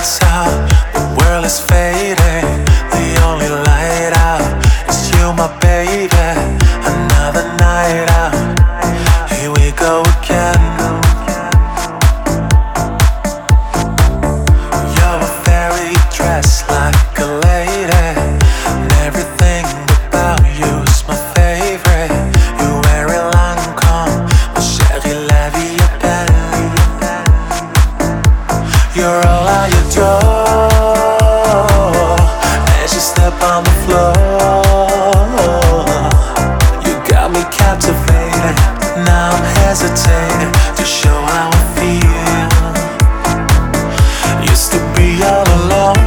lights out, the world is fading. The only light out is you, my baby. Another night out, here we go again. You're a fairy dressed like a lady, and everything about you's my favorite. You wear a Lancome, ma chérie, la vie est belle. You're all I adore as you step on the floor. You got me captivated, now I'm hesitating to show how I feel. Used to be all alone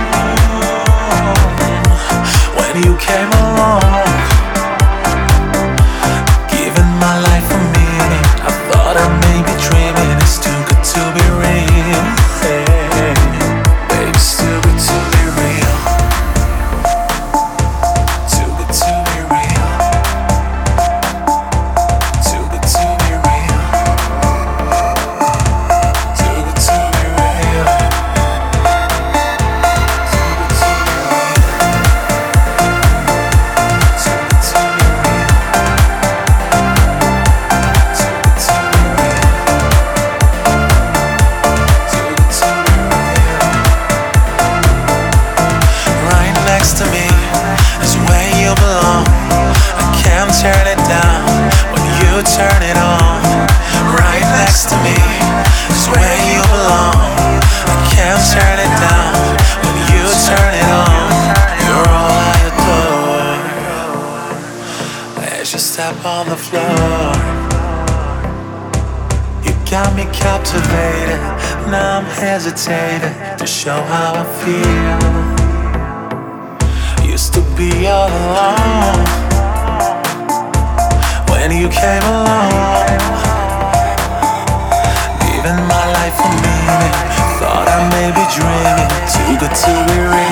when you came along, giving my life a meaning. I thought I may be dreaming, it's too good to be real. Baby, it's too good to be real. Too good to be real. Too good to be real. Too good to be real. Too good to be real. Too good to be real. Too good to be real. Too good to be real. Right next to me is where you belong. I can't turn it down when you turn it on. Right next to me is where you belong. I can't turn it down when you turn it on. You're all I adore as you step on the floor. You got me captivated, now I'm hesitating to show how I feel. Used to be all alone when you came along, giving my life a meaning. Thought I may be dreaming, too good to be real.